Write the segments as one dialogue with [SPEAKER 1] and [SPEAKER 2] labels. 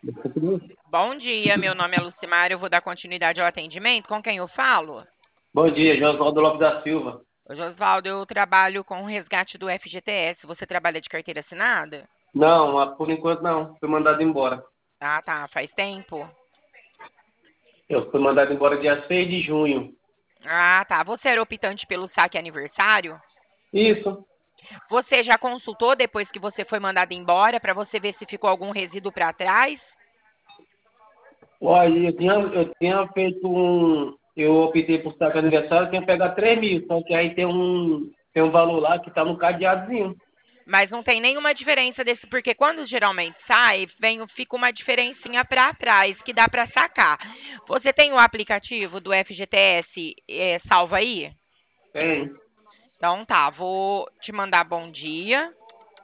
[SPEAKER 1] Bom dia, meu nome é Lucimar, eu vou dar continuidade ao atendimento. Com quem eu falo?
[SPEAKER 2] Bom dia, Josvaldo Lopes da Silva.
[SPEAKER 1] Ô, Josvaldo, eu trabalho com o resgate do FGTS. Você trabalha de carteira assinada?
[SPEAKER 2] Não, por enquanto não. Fui mandado embora.
[SPEAKER 1] Ah, tá, faz tempo.
[SPEAKER 2] Eu fui mandado embora dia 6 de junho.
[SPEAKER 1] Ah, tá. Você era optante pelo saque aniversário?
[SPEAKER 2] Isso.
[SPEAKER 1] Você já consultou depois que você foi mandado embora para você ver se ficou algum resíduo para trás?
[SPEAKER 2] Olha, eu tinha feito um. Eu optei por saque aniversário, eu tinha pegado 3 mil, só que aí tem um valor lá que tá no cadeadozinho.
[SPEAKER 1] Mas não tem nenhuma diferença desse, porque quando geralmente sai, fica uma diferencinha para trás que dá para sacar. Você tem o aplicativo do FGTS salvo aí?
[SPEAKER 2] Tem.
[SPEAKER 1] Então tá, vou te mandar bom dia.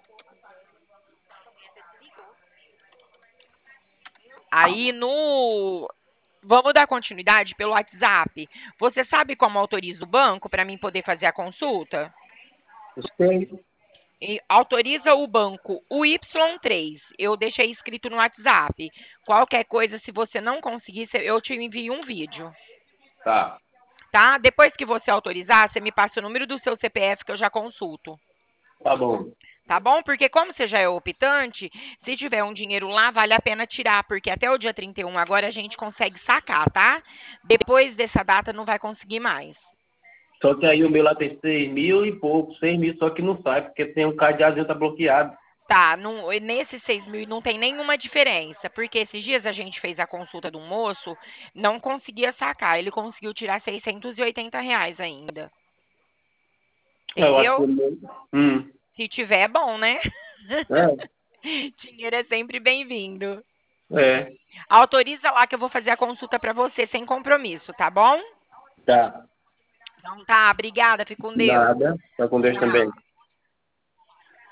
[SPEAKER 1] Aí no. Vamos dar continuidade pelo WhatsApp. Você sabe como autoriza o banco para mim poder fazer a consulta?
[SPEAKER 2] Tem.
[SPEAKER 1] E autoriza o banco o Y3. Eu deixei escrito no WhatsApp. Qualquer coisa, se você não conseguir, eu te envio um vídeo.
[SPEAKER 2] Tá.
[SPEAKER 1] Tá? Depois que você autorizar, você me passa o número do seu CPF que eu já consulto.
[SPEAKER 2] Tá bom.
[SPEAKER 1] Tá bom? Porque como você já é optante, se tiver um dinheiro lá, vale a pena tirar, porque até o dia 31 agora a gente consegue sacar, tá? Depois dessa data não vai conseguir mais.
[SPEAKER 2] Só que aí o meu lá tem 6 mil e pouco, 6 mil, só que não sai, porque tem um cadeadozinho tá bloqueado.
[SPEAKER 1] Tá, nesses 6 mil não tem nenhuma diferença, porque esses dias a gente fez a consulta do moço, não conseguia sacar, ele conseguiu tirar R$ 680 ainda,
[SPEAKER 2] Eu acho que
[SPEAKER 1] entendeu?
[SPEAKER 2] o meu. Hum.
[SPEAKER 1] Se tiver, é bom, né?
[SPEAKER 2] É,
[SPEAKER 1] Dinheiro é sempre bem-vindo.
[SPEAKER 2] é.
[SPEAKER 1] Autoriza lá que eu vou fazer a consulta pra você sem compromisso, tá bom?
[SPEAKER 2] Tá.
[SPEAKER 1] Então tá, obrigada, fique com Deus.
[SPEAKER 2] Nada. Tá com Deus também.
[SPEAKER 1] Tchau.